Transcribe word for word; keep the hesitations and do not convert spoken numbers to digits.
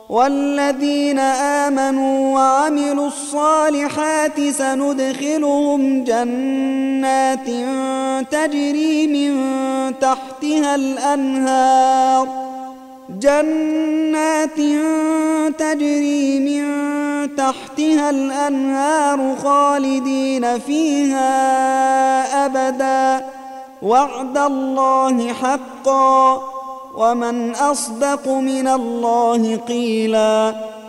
والذين آمنوا وعملوا الصالحات سندخلهم جنات تجري من تحتها الأنهار جنات تجري من تحتها الأنهار خالدين فيها أبدا وعد الله حقا ومن أصدق من الله قيلا.